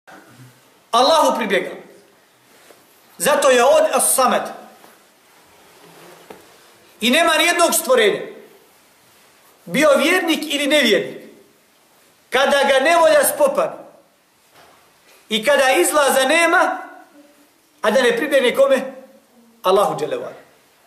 Allahu pribjegao. Zato je on as-Samad. I nema nijednog stvorenja, bio vjernik ili nevjernik, kada ga nevolja spopadne i kada izlaza nema, a da ne pribjegne kome? Allahu dželle ve ala.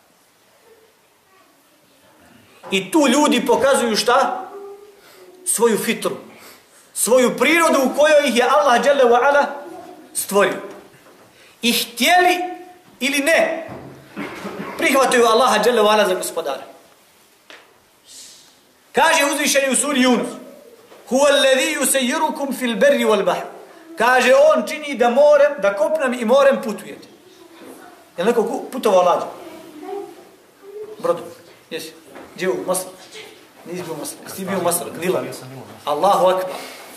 I tu ljudi pokazuju šta? Svoju fitru, svoju prirodu u kojoj ih je Allah dželle ve ala stvorio. I htjeli ili ne, prihvataju Allaha dželle ve ala za gospodara. Kaže uzvišeni u suri Yunus: Huwa alladhi yusayyirukum fil barri wal bahr. Kaže on čini da morem, da kopnem i morem putujete. Je neko putovao lađom? Brodom? Jesi? Gdje u Masr? Nisi bio u Masr. Jesi bio u Masr? Nila. Allahu akbar.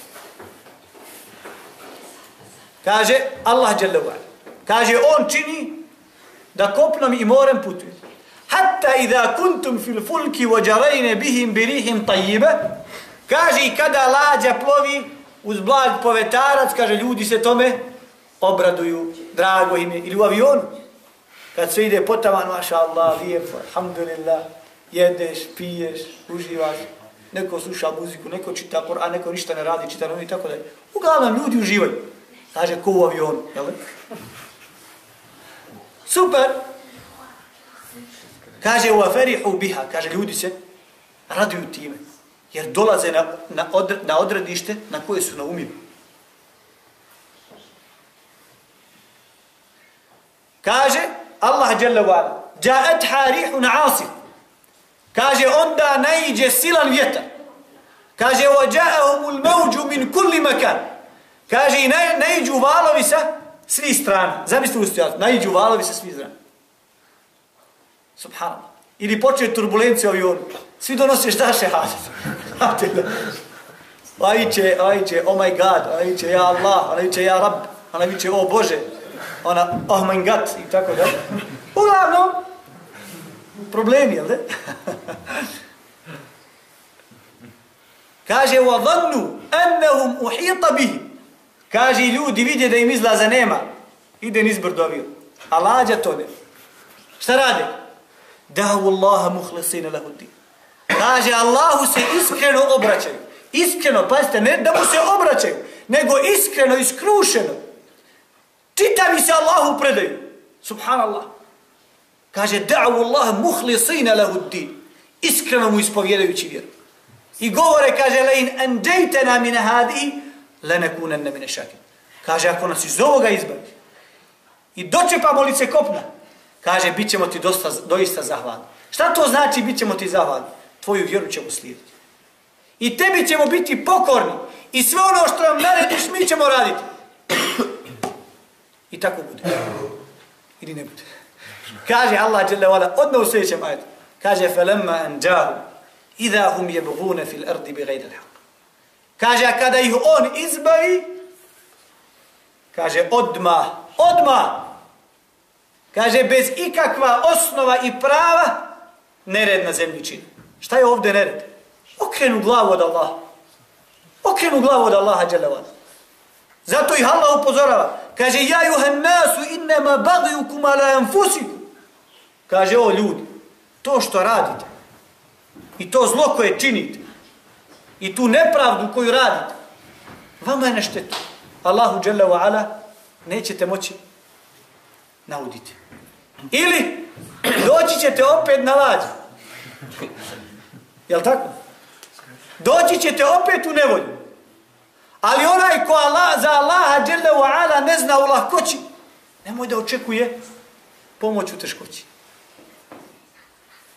Kaže Allah dželle ve ala. Kaže on čini da kopnem i morem putujete. Hatta idha kuntum fil fulki wa jarayna bihim bi rihin tayyiba. Kaže i kada lađa plovi uz blag povetarac, kaže ljudi se tome obraduju, drago im je. Ili u avionu, kad sve ide potaman, maša Allah, lijepo, alhamdulillah, jedeš, piješ, uživaš, neko sluša muziku, neko čita Kur'an, neko ništa ne radi, čita novi i tako dalje. Uglavnom ljudi uživaju. Kaže ko u avionu, jel? Super. Kaže u aferihu biha, kaže ljudi se raduju time, jer dolaze na odredište na koje su naumili. Kaže Allah dželle ve ala: "Ja'atha rihun 'asif." Kaže onda naiđe silan vjetar. Kaže wa ja'ahumul mawju min kulli makan. Kaže i naiđu valovi sa svih strana. Zamislite u situaciju, naiđu valovi sa svih strana. Subhanallah. Ili počne turbulencija u avionu. Svi donose šta šehadet. Ajče, oh my God, ajče, ja Allah, ajče, ja Rab, ona viče, o Bože, ona, oh my God, i tako da. Uglavnom, problemi, jel' ne? Kaže, وَظَنُّوا أَنَّهُمْ أُحِيطَ بِهِ. Kaže, ljudi vidje da im izlaza nema. Ide niz brdoviju. A lađa to ne. Šta rade? Da'u Allaha mukhlisina lahu din. Kaže Allahu se iskreno obraćaju. Iskreno, pazite, ne da mu se obraćaju, nego iskreno, iskrušeno. Čitavi se Allahu predaju. Subhanallah. Kaže da'u Allaha mukhlisina lahu din. Iskreno mu ispovjedajući vjeru. I govore, kaže la in anjaytana min hadihi lanakunanna min ash-shakirin. Kaže ako nas iz ovoga izbaviš i dočepamo lice kopna, kaže, bit ćemo ti doista zahvalni. Šta to znači bit ćemo ti zahvalni? Tvoju vjeru ćemo slijediti. I tebi ćemo biti pokorni. I sve ono što nam narediš, mi ćemo raditi. I tako bude. Ili ne bude. Kaže Allah dželle ve ala, odmah u sljedećem ajetu. Kaže, فَلَمَّا أَنْجَاهُ إِذَا هُمْ يَبْغُونَ فِي الْأَرْضِ بِغَيْرِ الْحَقِّ. Kaže, a kada ih on izbavi, kaže, odmah, kaže, bez ikakva osnova i prava, nered na zemlji čini. Šta je ovdje nered? Okrenu glavu od Allaha. Okrenu glavu od Allaha dželle ve ala. Zato ih Allah upozorava. Kaže, ja juhan nasu innama bagjukum ala anfusikum. Kaže, o ljudi, to što radite i to zlo koje činite i tu nepravdu koju radite, vama je na štetu. Allahu dželle ve ala nećete moći nauditi. Ili doći ćete opet na lađu. Jel' tako? Doći ćete opet u nevolju. Ali onaj ko za Allaha dželle ve ala ne zna u lahkoći, nemoj da očekuje pomoć u teškoći.